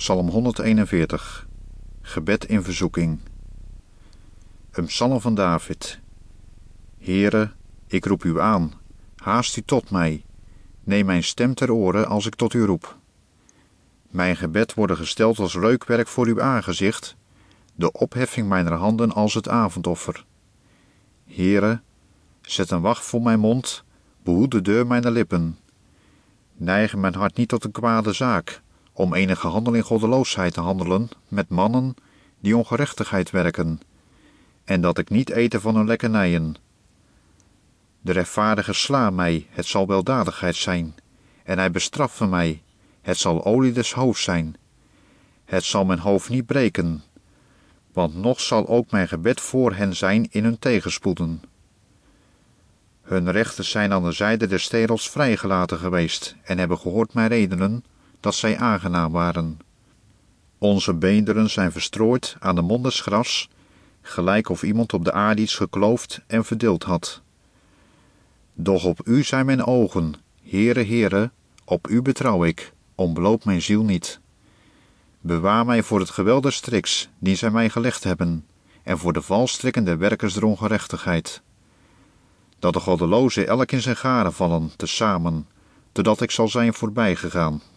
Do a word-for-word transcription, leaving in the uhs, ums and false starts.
Psalm honderdeenenveertig. Gebed in verzoeking. Een psalm van David. Heere, ik roep u aan, haast u tot mij. Neem mijn stem ter oren als ik tot u roep. Mijn gebed worden gesteld als reukwerk voor uw aangezicht, de opheffing mijner handen als het avondoffer. Heere, zet een wacht voor mijn mond, behoed de deur mijner lippen. Neige mijn hart niet tot een kwade zaak, om enige handel in goddeloosheid te handelen met mannen die ongerechtigheid werken, en dat ik niet eten van hun lekkernijen. De rechtvaardige sla mij, het zal weldadigheid zijn, en hij bestraft mij, het zal olie des hoofds zijn. Het zal mijn hoofd niet breken, want nog zal ook mijn gebed voor hen zijn in hun tegenspoeden. Hun rechten zijn aan de zijde des sterels vrijgelaten geweest en hebben gehoord mijn redenen, dat zij aangenaam waren. Onze beenderen zijn verstrooid aan de mond des gras, gelijk of iemand op de aarde iets gekloofd en verdeeld had. Doch op u zijn mijn ogen, Heere, Heere, op u betrouw ik, ontbloot mijn ziel niet. Bewaar mij voor het geweld des striks, die zij mij gelegd hebben, en voor de valstrikken der werkers der ongerechtigheid. Dat de goddelozen elk in zijn garen vallen, tezamen, totdat ik zal zijn voorbijgegaan.